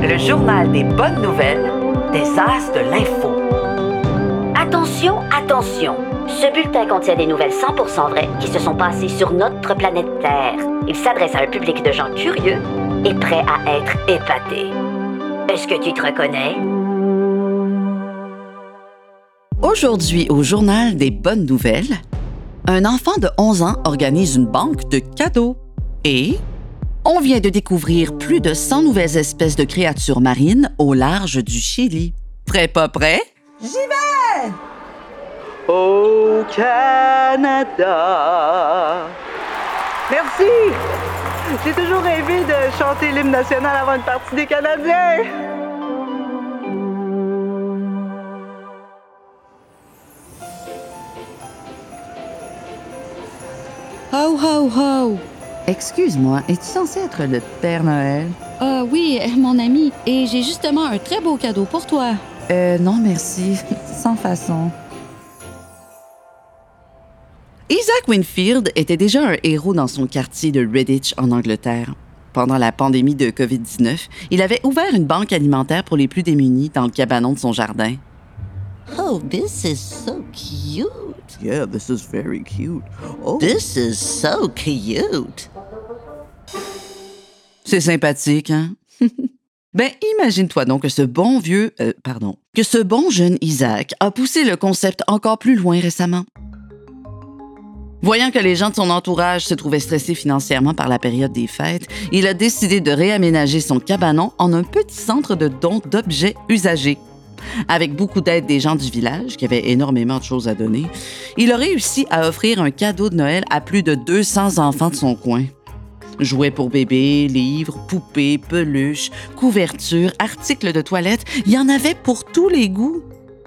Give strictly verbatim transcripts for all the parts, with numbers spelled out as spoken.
le journal des bonnes nouvelles des As de l'info. Attention, attention! Ce bulletin contient des nouvelles cent pour cent vraies qui se sont passées sur notre planète Terre. Il s'adresse à un public de gens curieux et prêts à être épatés. Est-ce que tu te reconnais? Aujourd'hui, au journal des bonnes nouvelles, un enfant de onze ans organise une banque de cadeaux. Et on vient de découvrir plus de cent nouvelles espèces de créatures marines au large du Chili. Prêt, pas prêt? J'y vais! Au Canada. Merci! J'ai toujours rêvé de chanter l'hymne national avant une partie des Canadiens. Ho, ho, ho! Excuse-moi, es-tu censé être le Père Noël? Ah oui, mon ami, et j'ai justement un très beau cadeau pour toi. Euh, non merci, sans façon. Isaac Winfield était déjà un héros dans son quartier de Redditch en Angleterre. Pendant la pandémie de covid dix-neuf, il avait ouvert une banque alimentaire pour les plus démunis dans le cabanon de son jardin. Oh, this is so cute. Yeah, this is very cute. Oh. This is so cute. C'est sympathique, hein? Ben, imagine-toi donc que ce bon vieux... Euh, pardon. Que ce bon jeune Isaac a poussé le concept encore plus loin récemment. Voyant que les gens de son entourage se trouvaient stressés financièrement par la période des fêtes, il a décidé de réaménager son cabanon en un petit centre de dons d'objets usagés. Avec beaucoup d'aide des gens du village, qui avaient énormément de choses à donner, il a réussi à offrir un cadeau de Noël à plus de deux cents enfants de son coin. Jouets pour bébés, livres, poupées, peluches, couvertures, articles de toilette, il y en avait pour tous les goûts.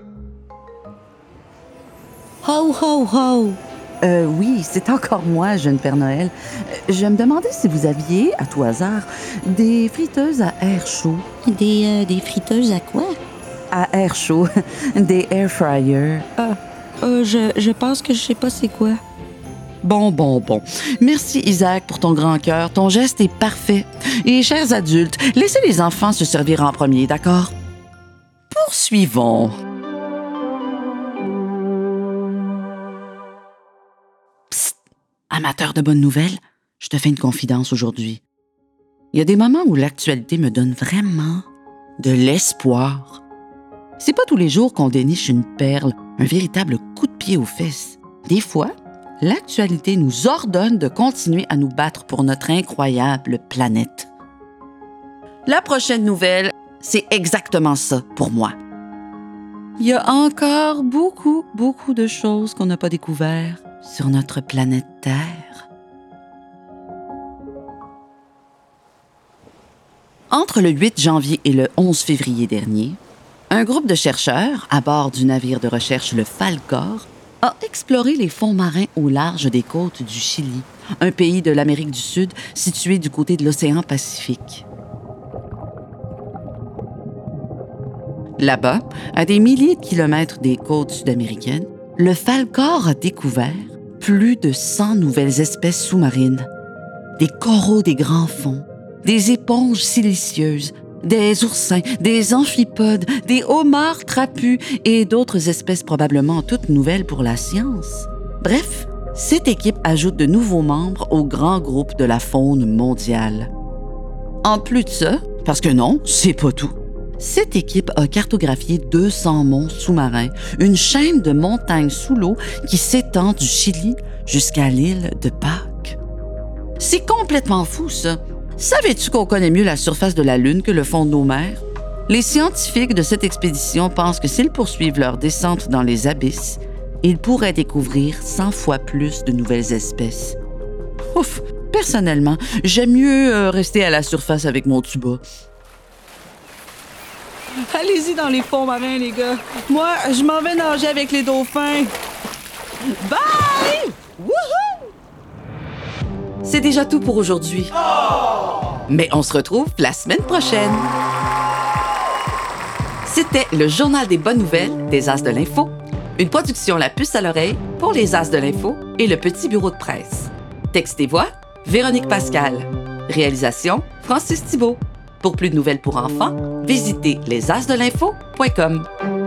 Ho, ho, ho! Euh, oui, c'est encore moi, jeune Père Noël. Je me demandais si vous aviez, à tout hasard, des friteuses à air chaud. Des, euh, des friteuses à quoi? À air chaud, des air fryers. Ah, euh, je, je pense que je sais pas c'est quoi. Bon, bon, bon. Merci, Isaac, pour ton grand cœur. Ton geste est parfait. Et chers adultes, laissez les enfants se servir en premier, d'accord? Poursuivons. Psst! Amateur de bonnes nouvelles, je te fais une confidence aujourd'hui. Il y a des moments où l'actualité me donne vraiment de l'espoir. C'est pas tous les jours qu'on déniche une perle, un véritable coup de pied aux fesses. Des fois, l'actualité nous ordonne de continuer à nous battre pour notre incroyable planète. La prochaine nouvelle, c'est exactement ça pour moi. Il y a encore beaucoup, beaucoup de choses qu'on n'a pas découvertes sur notre planète Terre. Entre le huit janvier et le onze février dernier, un groupe de chercheurs, à bord du navire de recherche le Falcor, a exploré les fonds marins au large des côtes du Chili, un pays de l'Amérique du Sud situé du côté de l'océan Pacifique. Là-bas, à des milliers de kilomètres des côtes sud-américaines, le Falcor a découvert plus de cent nouvelles espèces sous-marines. Des coraux des grands fonds, des éponges silicieuses, des oursins, des amphipodes, des homards trapus et d'autres espèces probablement toutes nouvelles pour la science. Bref, cette équipe ajoute de nouveaux membres au grand groupe de la faune mondiale. En plus de ça, parce que non, c'est pas tout, cette équipe a cartographié deux cents monts sous-marins, une chaîne de montagnes sous l'eau qui s'étend du Chili jusqu'à l'île de Pâques. C'est complètement fou, ça! Savais-tu qu'on connaît mieux la surface de la Lune que le fond de nos mers? Les scientifiques de cette expédition pensent que s'ils poursuivent leur descente dans les abysses, ils pourraient découvrir cent fois plus de nouvelles espèces. Ouf! Personnellement, j'aime mieux euh, rester à la surface avec mon tuba. Allez-y dans les fonds marins, les gars. Moi, je m'en vais nager avec les dauphins. Bye! Wouhou! C'est déjà tout pour aujourd'hui. Mais on se retrouve la semaine prochaine. C'était le Journal des bonnes nouvelles des As de l'info, une production La Puce à l'oreille pour les As de l'info et le Petit Bureau de presse. Texte et voix, Véronique Pascal. Réalisation, Francis Thibault. Pour plus de nouvelles pour enfants, visitez les as de l'info point com.